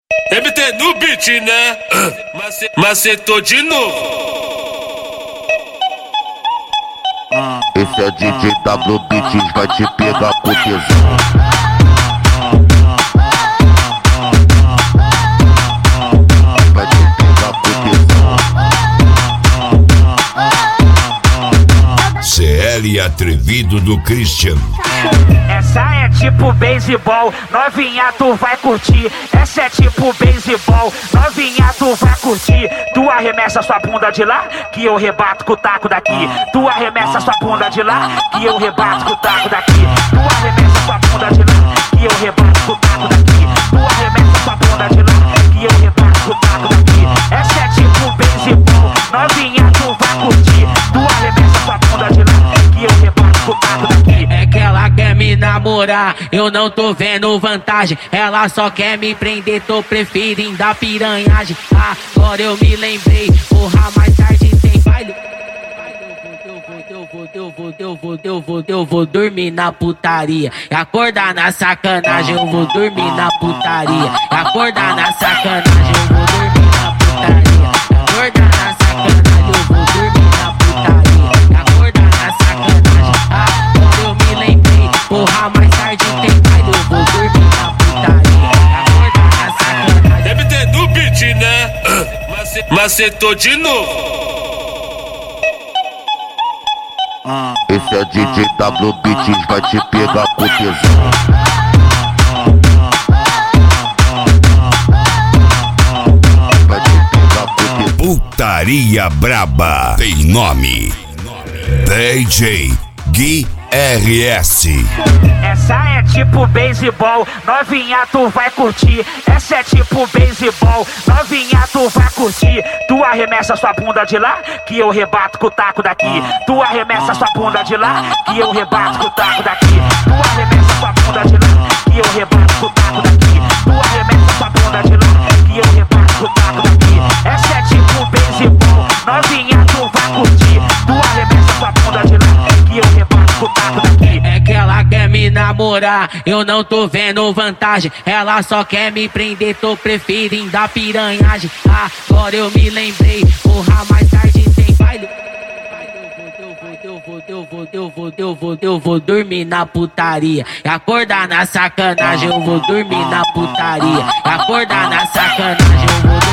MT no beat, né? Macetou de novo. Esse é DJ W Beats, vai te pegar com tesão. Vai te pegar com tesão. CL Atrevido do Christian. Essa é tipo beisebol, novinha tu vai curtir. Essa é tipo beisebol, novinha tu vai curtir. Tu arremessa sua bunda de lá, que eu rebato com o taco daqui. Tu arremessa sua bunda de lá, que eu rebato com o taco daqui. Tu arremessa sua bunda de lá, que eu rebato com o taco daqui. Tu arremessa sua bunda de lá, que eu rebato com o taco daqui. Essa é tipo beisebol, novinha tu vai curtir. Tu arremessa sua bunda de lá, que eu rebato com o taco daqui. É que ela quer me namorar, eu não tô vendo vantagem. Ela só quer me prender, tô preferindo a piranhagem. Agora eu me lembrei, porra, mais tarde tem baile. Eu vou dormir na putaria e acordar na sacanagem. Eu vou dormir na putaria e acordar na sacanagem. Eu vou dormir na putaria e acordar na sacanagem. Eu vou dormir na putaria e acordar na sacanagem. Agora eu me lembrei, porra, mais tarde tem baile. Eu vou dormir na putaria e acordar na sacanagem. MT no beat, né? Macetou de novo. Esse é DJ W Beats, vai te pegar com tesão. Vai te pegar com tesão. Putaria Braba tem nome: DJ Gui RS. Essa é tipo beisebol, novinha tu vai curtir. Essa é tipo beisebol, novinha tu vai curtir. Tu arremessa sua bunda de lá, que eu rebato com o taco daqui. Tu arremessa sua bunda de lá, que eu rebato com o taco daqui. Tu arremessa sua bunda de lá, que eu rebato com o taco daqui. Tu arremessa sua bunda de lá, que eu rebato com o taco daqui. Essa é tipo beisebol, novinha tu vai curtir. Tu arremessa sua bunda de lá, que eu rebato com o taco daqui. É que ela quer me namorar, eu não tô vendo vantagem. Ela só quer me prender, tô preferindo a piranhagem. Agora eu me lembrei, porra, mais tarde tem baile. Eu vou dormir na putaria e acordar na sacanagem. Eu vou dormir na putaria e acordar na sacanagem. Eu vou